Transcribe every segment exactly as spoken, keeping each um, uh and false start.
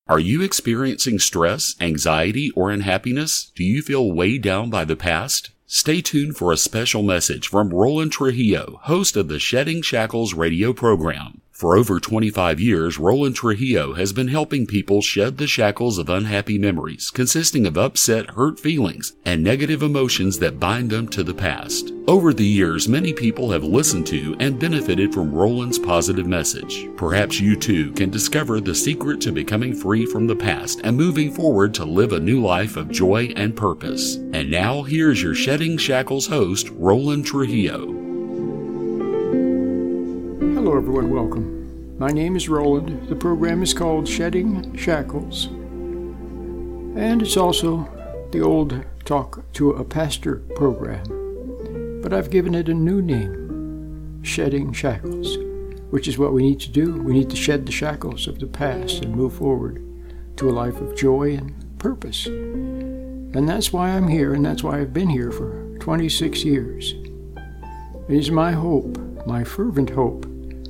Are you experiencing stress, anxiety, or unhappiness? Do you feel weighed down by the past? Stay tuned for a special message from Roland Trujillo, host of the Shedding Shackles radio program. For over twenty-five years, Roland Trujillo has been helping people shed the shackles of unhappy memories, consisting of upset, hurt feelings, and negative emotions that bind them to the past. Over the years, many people have listened to and benefited from Roland's positive message. Perhaps you too can discover the secret to becoming free from the past and moving forward to live a new life of joy and purpose. And now, here's your Shedding Shackles host, Roland Trujillo. Hello everyone, welcome. My name is Roland. The program is called Shedding Shackles. And it's also the old Talk to a Pastor program. But I've given it a new name, Shedding Shackles, which is what we need to do. We need to shed the shackles of the past and move forward to a life of joy and purpose. And that's why I'm here, and that's why I've been here for twenty-six years. It is my hope, my fervent hope,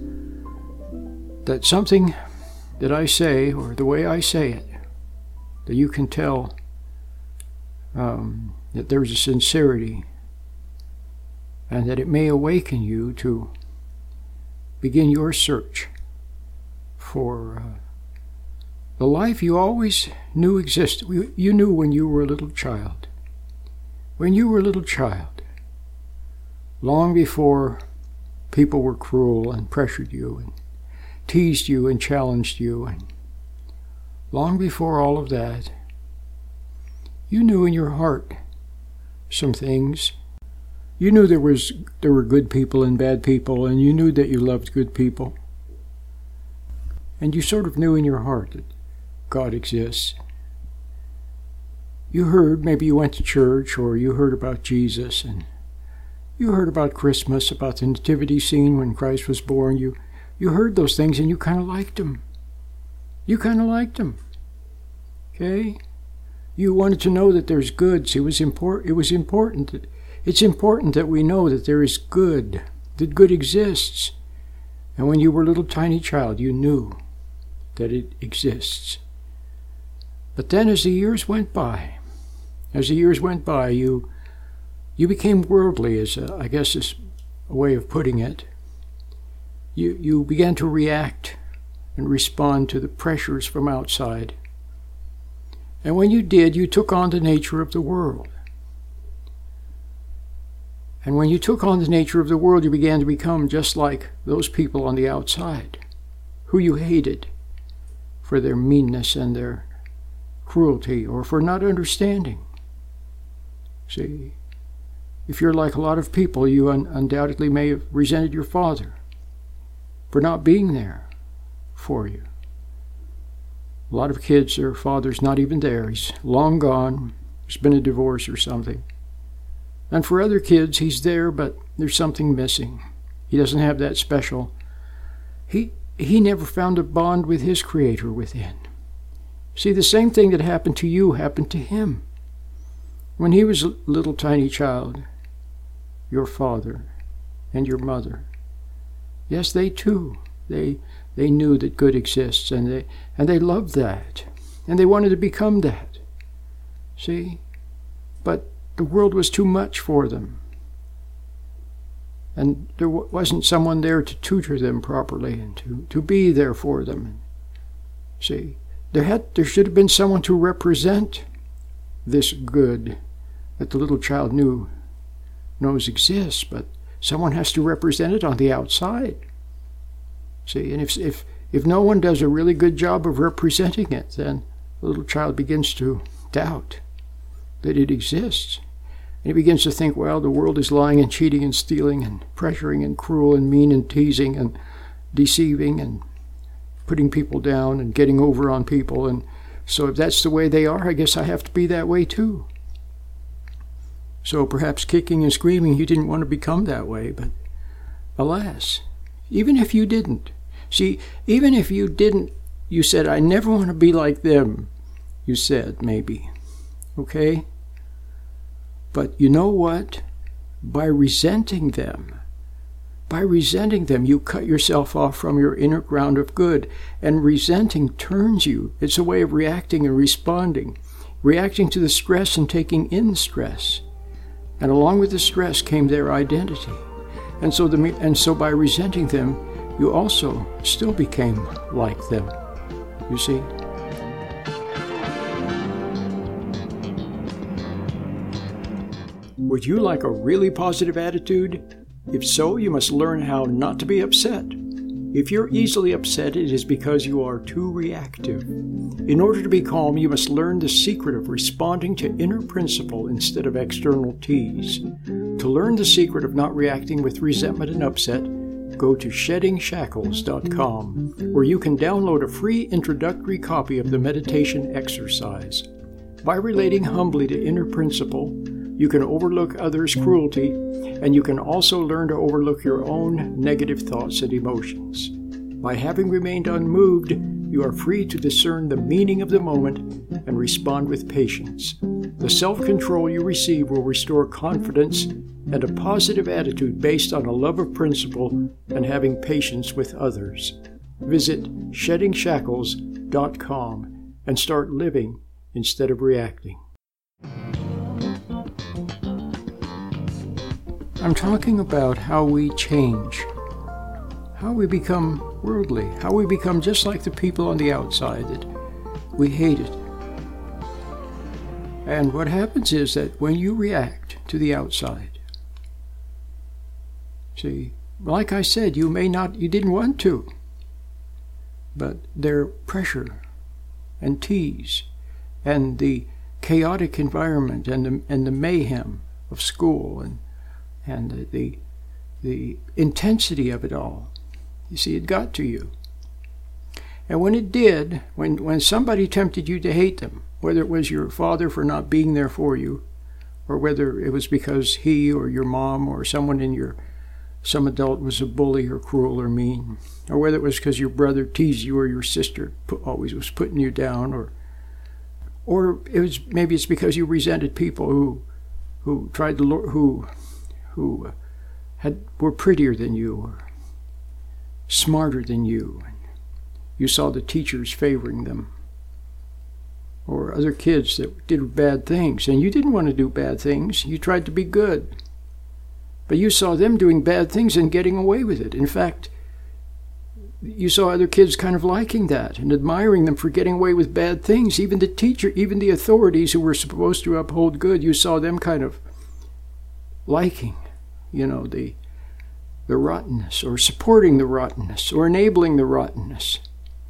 that something that I say, or the way I say it, that you can tell um, that there's a sincerity, and that it may awaken you to begin your search for uh, the life you always knew existed. You knew when you were a little child. When you were a little child, long before people were cruel and pressured you and teased you and challenged you, and long before all of that, you knew in your heart some things. You knew there was there were good people and bad people, and you knew that you loved good people. And you sort of knew in your heart that God exists. You heard, maybe you went to church, or you heard about Jesus, and you heard about Christmas, about the nativity scene when Christ was born. You You heard those things and you kind of liked them. You kind of liked them. Okay? You wanted to know that there's good. So it was important. It was important. That, it's important that we know that there is good, that good exists. And when you were a little tiny child, you knew that it exists. But then as the years went by, as the years went by, you you became worldly, as a, I guess is a way of putting it. You, you began to react and respond to the pressures from outside. And when you did, you took on the nature of the world. And when you took on the nature of the world, you began to become just like those people on the outside, who you hated for their meanness and their cruelty, or for not understanding. See, if you're like a lot of people, you un- undoubtedly may have resented your father for not being there for you. A lot of kids, their father's not even there. He's long gone. There's been a divorce or something. And for other kids, he's there, but there's something missing. He doesn't have that special. He, he never found a bond with his Creator within. See, the same thing that happened to you happened to him. When he was a little tiny child, your father and your mother, yes, they too, they they knew that good exists, and they and they loved that, and they wanted to become that. See? But the world was too much for them. And there w- wasn't someone there to tutor them properly and to, to be there for them. See? There had there should have been someone to represent this good that the little child knew knows exists, but someone has to represent it on the outside. See, and if if if no one does a really good job of representing it, then the little child begins to doubt that it exists. And he begins to think, well, the world is lying and cheating and stealing and pressuring and cruel and mean and teasing and deceiving and putting people down and getting over on people. And so if that's the way they are, I guess I have to be that way too. So perhaps kicking and screaming, you didn't want to become that way, but alas, even if you didn't, see, even if you didn't, you said, I never want to be like them, you said, maybe, okay? But you know what? By resenting them, By resenting them, you cut yourself off from your inner ground of good, and resenting turns you. It's a way of reacting and responding, reacting to the stress and taking in stress. And along with the stress came their identity. And so, the, and so by resenting them, you also still became like them, you see? Would you like a really positive attitude? If so, you must learn how not to be upset. If you're easily upset, it is because you are too reactive. In order to be calm, you must learn the secret of responding to inner principle instead of external tease. To learn the secret of not reacting with resentment and upset, go to shedding shackles dot com, where you can download a free introductory copy of the meditation exercise. By relating humbly to inner principle, you can overlook others' cruelty, and you can also learn to overlook your own negative thoughts and emotions. By having remained unmoved, you are free to discern the meaning of the moment and respond with patience. The self-control you receive will restore confidence and a positive attitude based on a love of principle and having patience with others. Visit shedding shackles dot com and start living instead of reacting. I'm talking about how we change, how we become worldly, how we become just like the people on the outside that we hated. And what happens is that when you react to the outside, see, like I said, you may not, you didn't want to, but their pressure and tease and the chaotic environment and the, and the mayhem of school and and the, the the intensity of it all, you see, it got to you. And when it did, when, when somebody tempted you to hate them, whether it was your father for not being there for you, or whether it was because he or your mom or someone in your, some adult was a bully or cruel or mean, or whether it was because your brother teased you or your sister put, always was putting you down, or or it was maybe it's because you resented people who who tried to who who had were prettier than you or smarter than you. You saw the teachers favoring them, or other kids that did bad things, and you didn't want to do bad things. You tried to be good. But you saw them doing bad things and getting away with it. In fact, you saw other kids kind of liking that and admiring them for getting away with bad things. Even the teacher, even the authorities who were supposed to uphold good, you saw them kind of liking, you know, the the rottenness, or supporting the rottenness, or enabling the rottenness.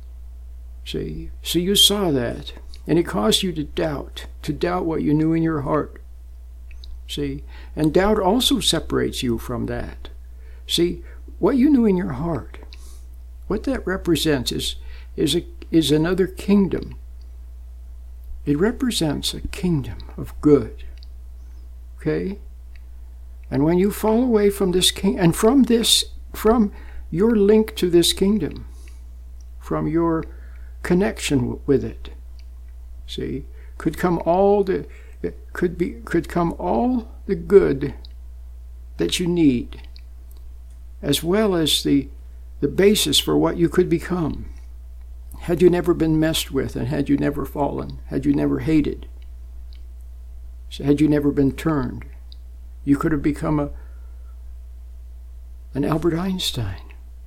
See, so you saw that, and it caused you to doubt, to doubt what you knew in your heart. See, and doubt also separates you from that. See, what you knew in your heart, what that represents is is a, is another kingdom. It represents a kingdom of good. Okay? And when you fall away from this king, and from this, from your link to this kingdom, from your connection with it, see, could come all the, could be, could come all the good that you need, as well as the, the basis for what you could become, had you never been messed with, and had you never fallen, had you never hated, had you never been turned. You could have become a an Albert Einstein,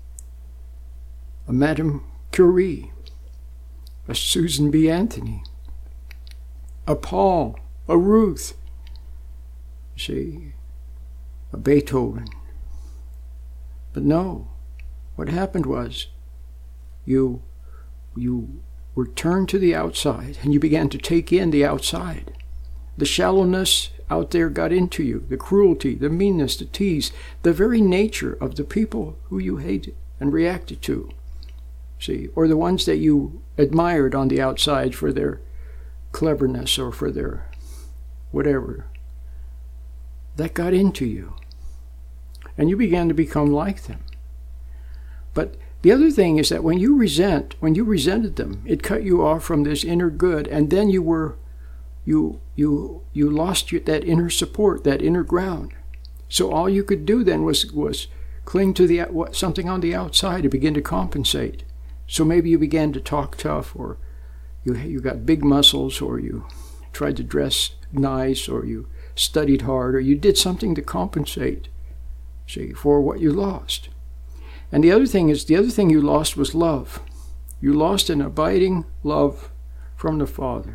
a Madame Curie, a Susan B. Anthony, a Paul, a Ruth, see, a Beethoven. But no, what happened was you you were turned to the outside, and you began to take in the outside. The shallowness out there got into you, the cruelty, the meanness, the tease, the very nature of the people who you hated and reacted to, see, or the ones that you admired on the outside for their cleverness or for their whatever. That got into you, and you began to become like them. But the other thing is that when you resent, when you resented them, it cut you off from this inner good, and then you were You you you lost your, that inner support, that inner ground. So all you could do then was was cling to the what, something on the outside to begin to compensate. So maybe you began to talk tough, or you you got big muscles, or you tried to dress nice, or you studied hard, or you did something to compensate, see, for what you lost. And the other thing is, the other thing you lost was love. You lost an abiding love from the Father.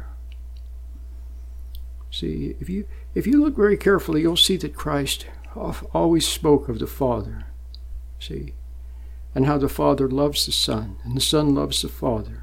See, if you if you look very carefully, you'll see that Christ always spoke of the Father. See, and how the Father loves the Son, and the Son loves the Father.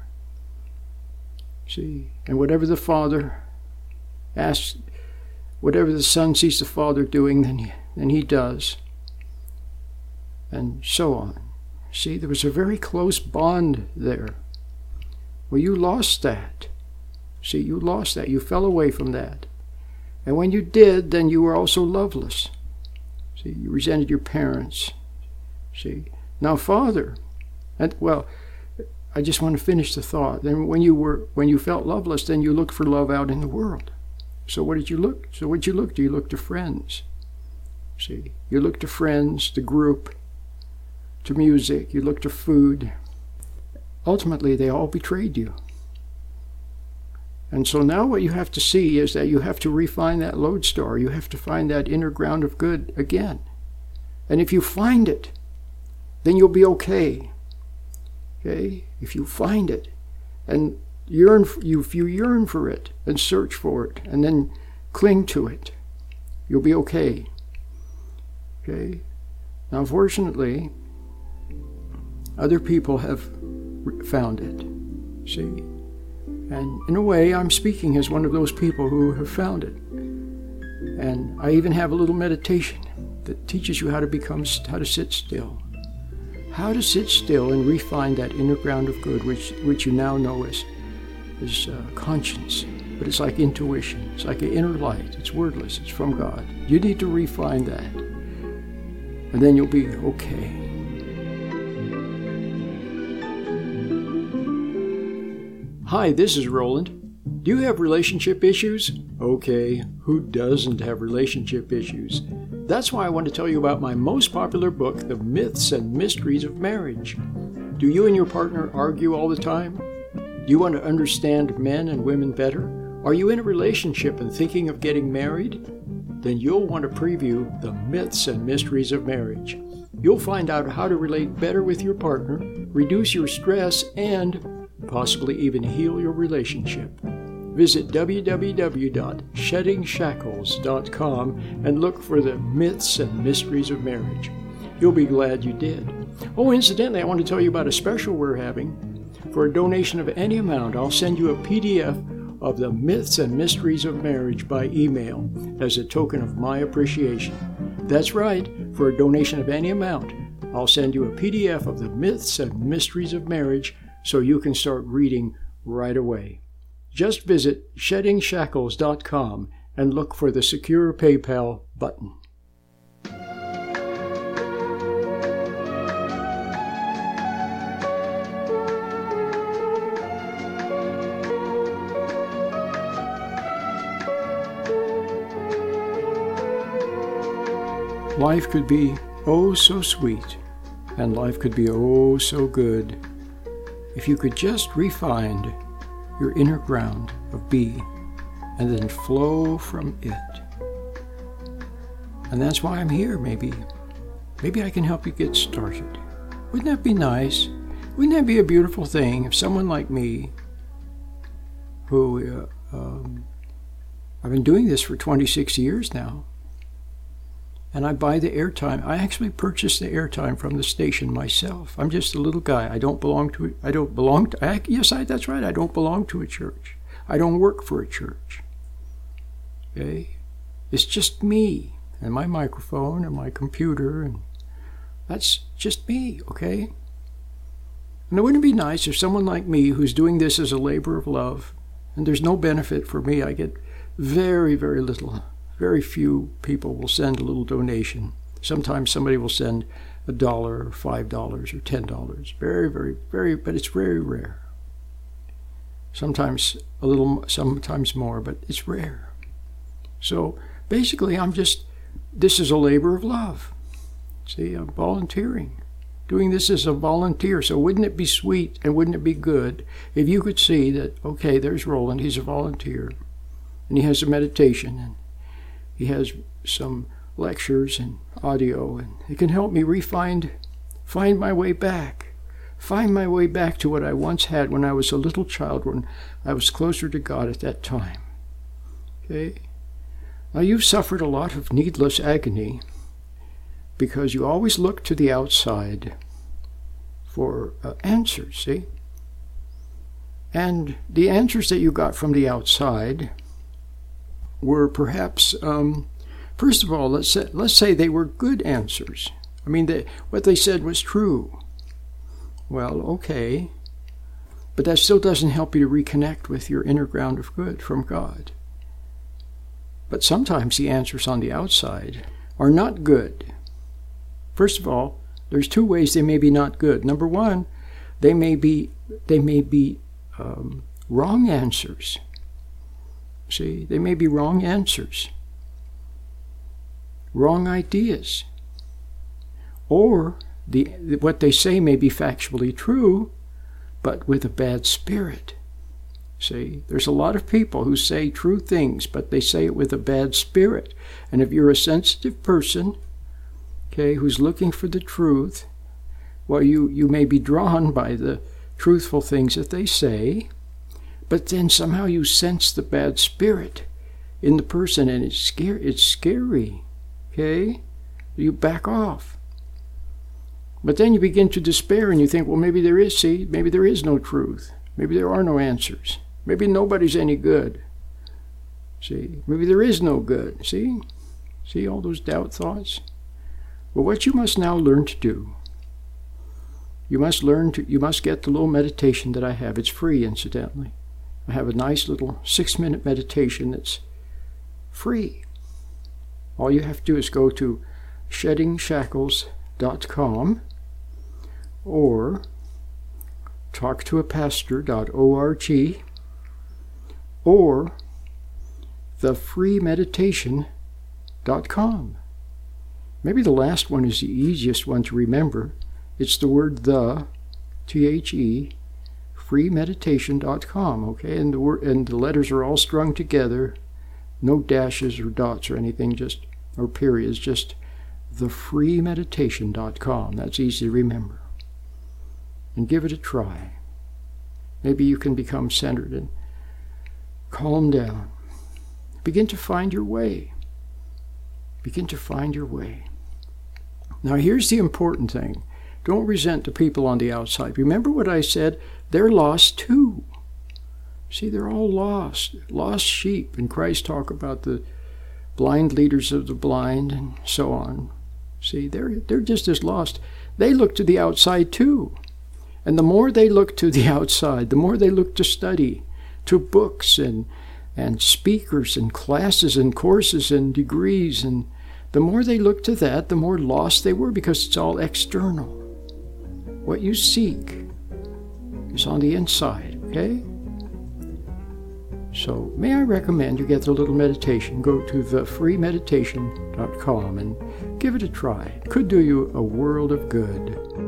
See, and whatever the Father asks, whatever the Son sees the Father doing, then he, then he does, and so on. See, there was a very close bond there. Well, you lost that. See, you lost that. You fell away from that. And when you did, then you were also loveless. See, you resented your parents. See, now Father, and well, I just want to finish the thought. Then when you were, when you felt loveless, then you looked for love out in the world. So what did you look? So what did you look to? You looked to friends. See, you looked to friends, to group, to music, you looked to food. Ultimately, they all betrayed you. And so now what you have to see is that you have to refine that lodestar. You have to find that inner ground of good again. And if you find it, then you'll be okay. Okay? If you find it, and yearn, you, if you yearn for it, and search for it, and then cling to it, you'll be okay. Okay? Now, fortunately, other people have found it, see? And in a way, I'm speaking as one of those people who have found it. And I even have a little meditation that teaches you how to become, how to sit still. How to sit still and refine that inner ground of good, which which you now know as, as uh, conscience. But it's like intuition. It's like an inner light. It's wordless. It's from God. You need to refine that. And then you'll be okay. Hi, this is Roland. Do you have relationship issues? Okay, who doesn't have relationship issues? That's why I want to tell you about my most popular book, The Myths and Mysteries of Marriage. Do you and your partner argue all the time? Do you want to understand men and women better? Are you in a relationship and thinking of getting married? Then you'll want to preview The Myths and Mysteries of Marriage. You'll find out how to relate better with your partner, reduce your stress, and possibly even heal your relationship. Visit w w w dot shedding shackles dot com and look for The Myths and Mysteries of Marriage. You'll be glad you did. Oh, incidentally, I want to tell you about a special we're having. For a donation of any amount, I'll send you a P D F of The Myths and Mysteries of Marriage by email as a token of my appreciation. That's right, for a donation of any amount, I'll send you a P D F of The Myths and Mysteries of Marriage so you can start reading right away. Just visit shedding shackles dot com and look for the Secure PayPal button. Life could be oh so sweet, and life could be oh so good, if you could just refine your inner ground of be and then flow from it. And that's why I'm here, maybe. Maybe I can help you get started. Wouldn't that be nice? Wouldn't that be a beautiful thing if someone like me, who uh, um, I've been doing this for twenty-six years now, and I buy the airtime. I actually purchase the airtime from the station myself. I'm just a little guy. I don't belong to it. I don't belong to, I, yes, I, that's right. I don't belong to a church. I don't work for a church. Okay? It's just me and my microphone and my computer, and that's just me, okay? And it wouldn't be nice if someone like me, who's doing this as a labor of love, and there's no benefit for me, I get very, very little. Very few people will send a little donation. Sometimes somebody will send a dollar or five dollars or ten dollars. Very, very, very, but it's very rare. Sometimes a little, sometimes more, but it's rare. So basically, I'm just, this is a labor of love. See, I'm volunteering. Doing this as a volunteer. So wouldn't it be sweet and wouldn't it be good if you could see that, okay, there's Roland, he's a volunteer, and he has a meditation, and he has some lectures and audio, and it can help me refine, find my way back. Find my way back to what I once had when I was a little child, when I was closer to God at that time. Okay? Now, you've suffered a lot of needless agony because you always look to the outside for uh, answers, see? And the answers that you got from the outside were perhaps, um, first of all, let's say, let's say they were good answers. I mean, they, what they said was true. Well, okay, but that still doesn't help you to reconnect with your inner ground of good from God. But sometimes the answers on the outside are not good. First of all, there's two ways they may be not good. Number one, they may be they may be um, wrong answers. See, they may be wrong answers, wrong ideas, or The, what they say may be factually true, but with a bad spirit. See, there's a lot of people who say true things, but they say it with a bad spirit. And if you're a sensitive person, okay, who's looking for the truth, well, you, you may be drawn by the truthful things that they say, but then somehow you sense the bad spirit in the person, and it's scary. It's scary, okay? You back off. But then you begin to despair and you think, well, maybe there is, see, maybe there is no truth. Maybe there are no answers. Maybe nobody's any good. See, maybe there is no good. See? See all those doubt thoughts? Well, what you must now learn to do, you must learn to, you must get the little meditation that I have. It's free, incidentally. I have a nice little six-minute meditation that's free. All you have to do is go to shedding shackles dot com or talk to a pastor dot org or the free meditation dot com. Maybe the last one is the easiest one to remember. It's the word the, T H E, free meditation dot com, okay? And the, word, and the letters are all strung together, no dashes or dots or anything, just or periods, just the free meditation dot com. That's easy to remember. And give it a try. Maybe you can become centered and calm down. Begin to find your way. Begin to find your way. Now here's the important thing. Don't resent the people on the outside. Remember what I said? They're lost too. See, they're all lost. Lost sheep. And Christ talked about the blind leaders of the blind and so on. See, they're, they're just as lost. They look to the outside too. And the more they look to the outside, the more they look to study, to books and, and speakers and classes and courses and degrees, and the more they look to that, the more lost they were, because it's all external. What you seek is on the inside, okay? So may I recommend you get a little meditation. Go to the free meditation dot com and give it a try. It could do you a world of good.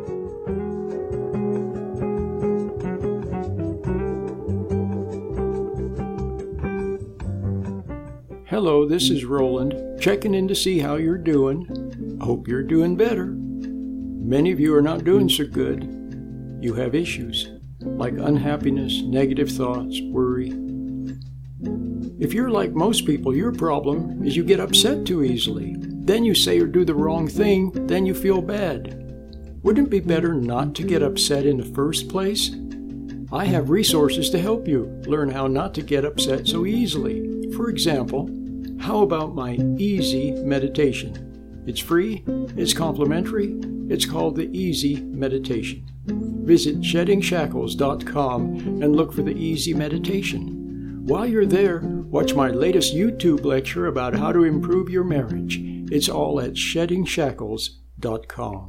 Hello, this is Roland, checking in to see how you're doing. Hope you're doing better. Many of you are not doing so good. You have issues like unhappiness, negative thoughts, worry. If you're like most people, your problem is you get upset too easily. Then you say or do the wrong thing, then you feel bad. Wouldn't it be better not to get upset in the first place? I have resources to help you learn how not to get upset so easily. For example, how about my easy meditation? It's free, it's complimentary, it's called the Easy Meditation. Visit shedding shackles dot com and look for the Easy Meditation. While you're there, watch my latest YouTube lecture about how to improve your marriage. It's all at shedding shackles dot com.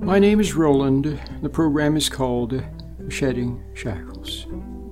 My name is Roland. The program is called Shedding Shackles.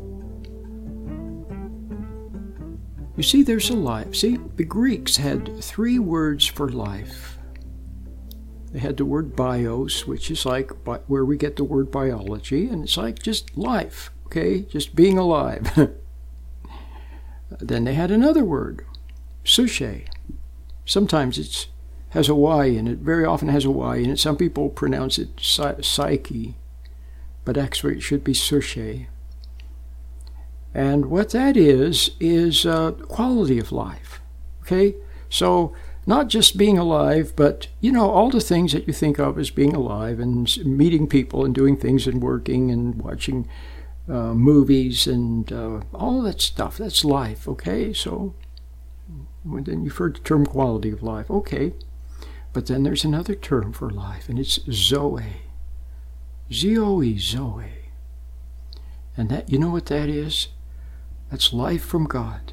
You see, there's a life. See, the Greeks had three words for life. They had the word bios, which is like where we get the word biology, and it's like just life, okay? Just being alive. Then they had another word, psyche. Sometimes it has a Y in it, very often has a Y in it. Some people pronounce it psyche, but actually it should be psyche. And what that is, is uh, quality of life, okay? So not just being alive, but, you know, all the things that you think of as being alive and meeting people and doing things and working and watching uh, movies and uh, all that stuff. That's life, okay? So well, then you've heard the term quality of life, okay. But then there's another term for life, and it's Zoe. Z-O-E, Zoe. And that, you know what that is? That's life from God.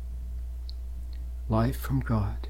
Life from God.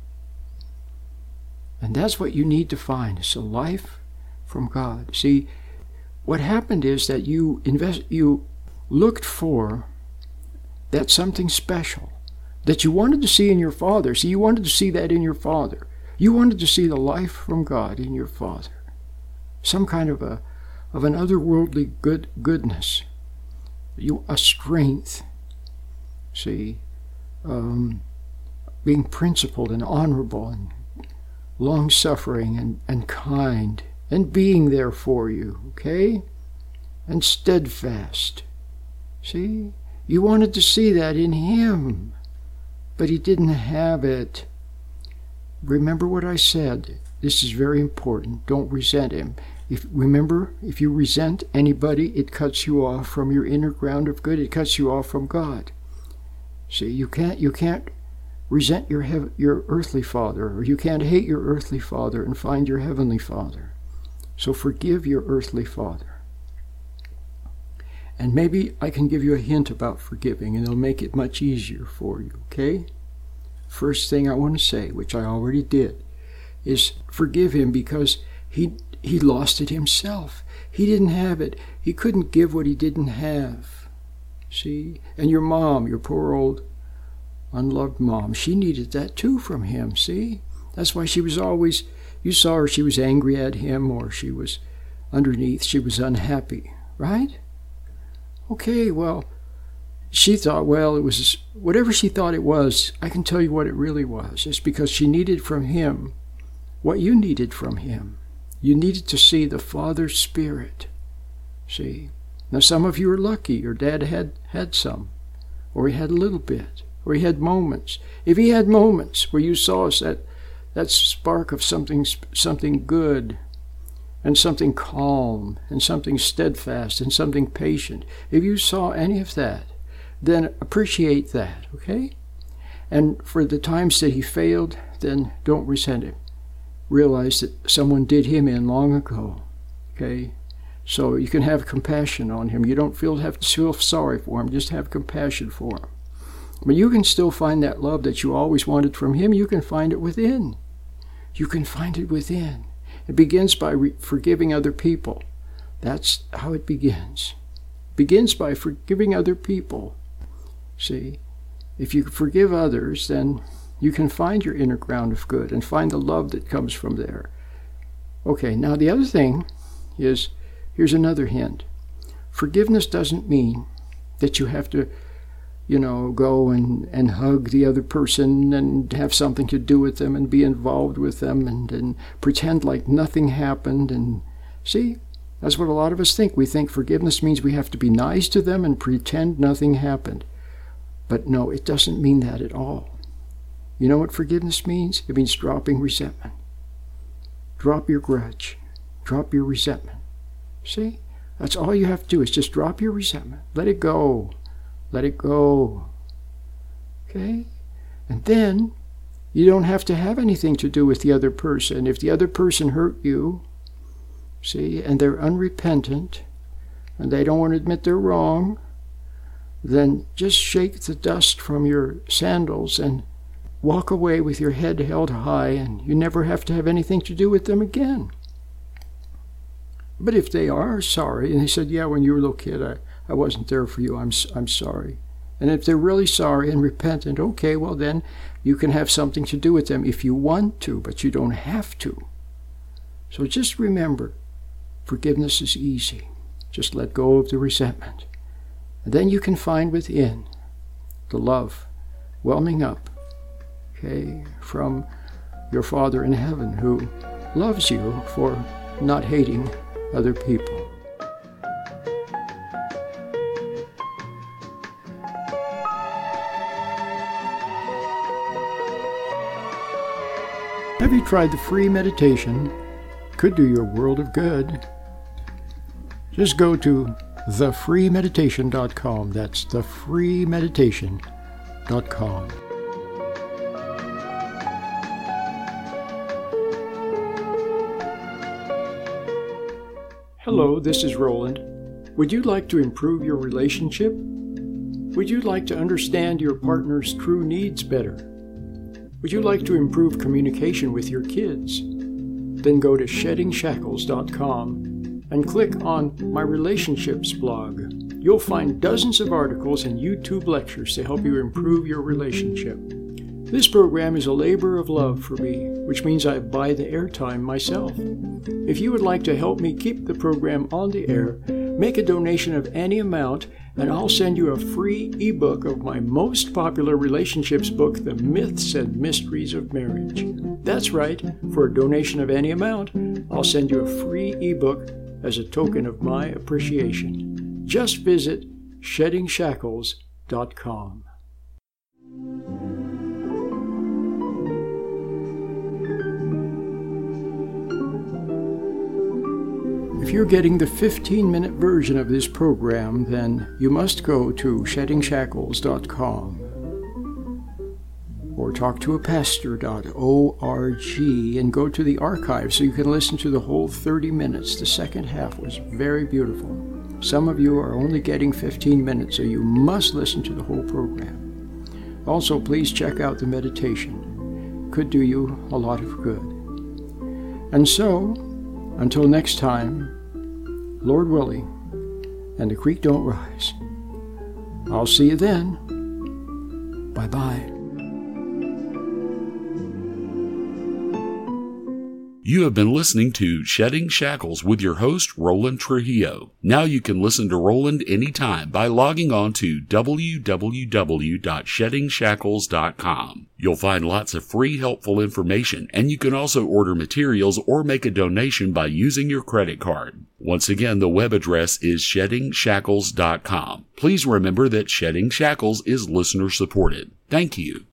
And that's what you need to find. It's a life from God. See, what happened is that you invest, you looked for that something special that you wanted to see in your father. See, you wanted to see that in your father. You wanted to see the life from God in your father. Some kind of a of an otherworldly good goodness. You a strength. See, um, being principled and honorable and long-suffering and, and kind and being there for you, okay? And steadfast. See? You wanted to see that in him, but he didn't have it. Remember what I said. This is very important. Don't resent him. If, remember, if you resent anybody, it cuts you off from your inner ground of good. It cuts you off from God. See, you can't you can't resent your hev- your earthly father, or you can't hate your earthly father and find your heavenly father. So forgive your earthly father. And maybe I can give you a hint about forgiving, and it'll make it much easier for you, okay? First thing I want to say, which I already did, is forgive him because he he lost it himself. He didn't have it. He couldn't give what he didn't have. See? And your mom, your poor old unloved mom, she needed that too from him, see? That's why she was always, you saw her, she was angry at him, or she was underneath, she was unhappy, right? Okay, well, she thought, well, it was, whatever she thought it was, I can tell you what it really was. It's because she needed from him what you needed from him. You needed to see the Father's Spirit, see? Now, some of you are lucky. Your dad had, had some, or he had a little bit, or he had moments. If he had moments where you saw us that, that spark of something, something good, and something calm, and something steadfast, and something patient, if you saw any of that, then appreciate that, okay? And for the times that he failed, then don't resent him. Realize that someone did him in long ago, okay? So you can have compassion on him. You don't feel have to feel sorry for him. Just have compassion for him. But you can still find that love that you always wanted from him. You can find it within. You can find it within. It begins by re- forgiving other people. That's how it begins. It begins by forgiving other people. See, if you forgive others, then you can find your inner ground of good and find the love that comes from there. Okay, now the other thing is, here's another hint. Forgiveness doesn't mean that you have to, you know, go and, and hug the other person and have something to do with them and be involved with them and, and pretend like nothing happened. And see, that's what a lot of us think. We think forgiveness means we have to be nice to them and pretend nothing happened. But no, it doesn't mean that at all. You know what forgiveness means? It means dropping resentment. Drop your grudge. Drop your resentment. See? That's all you have to do is just drop your resentment. Let it go. Let it go. Okay? And then you don't have to have anything to do with the other person. If the other person hurt you, see, and they're unrepentant, and they don't want to admit they're wrong, then just shake the dust from your sandals and walk away with your head held high, and you never have to have anything to do with them again. But if they are sorry, and they said, yeah, when you were a little kid, I, I wasn't there for you, I'm, I'm sorry. And if they're really sorry and repentant, okay, well then you can have something to do with them if you want to, but you don't have to. So just remember, forgiveness is easy. Just let go of the resentment. And then you can find within the love whelming up, okay, from your Father in heaven who loves you for not hating other people. Have you tried the free meditation? Could do your world of good. Just go to the free meditation dot com. That's the free meditation dot com. Hello, this is Roland. Would you like to improve your relationship? Would you like to understand your partner's true needs better? Would you like to improve communication with your kids? Then go to shedding shackles dot com and click on my relationships blog. You'll find dozens of articles and YouTube lectures to help you improve your relationship. This program is a labor of love for me, which means I buy the airtime myself. If you would like to help me keep the program on the air, make a donation of any amount, and I'll send you a free ebook of my most popular relationships book, The Myths and Mysteries of Marriage. That's right, for a donation of any amount, I'll send you a free ebook as a token of my appreciation. Just visit shedding shackles dot com. If you're getting the fifteen-minute version of this program, then you must go to shedding shackles dot com or talk to a pastor dot org and go to the archive so you can listen to the whole thirty minutes. The second half was very beautiful. Some of you are only getting fifteen minutes, so you must listen to the whole program. Also, please check out the meditation. Could do you a lot of good. And so, until next time, Lord willing, and the creek don't rise. I'll see you then. Bye-bye. You have been listening to Shedding Shackles with your host, Roland Trujillo. Now you can listen to Roland anytime by logging on to w w w dot shedding shackles dot com. You'll find lots of free, helpful information, and you can also order materials or make a donation by using your credit card. Once again, the web address is shedding shackles dot com. Please remember that Shedding Shackles is listener-supported. Thank you.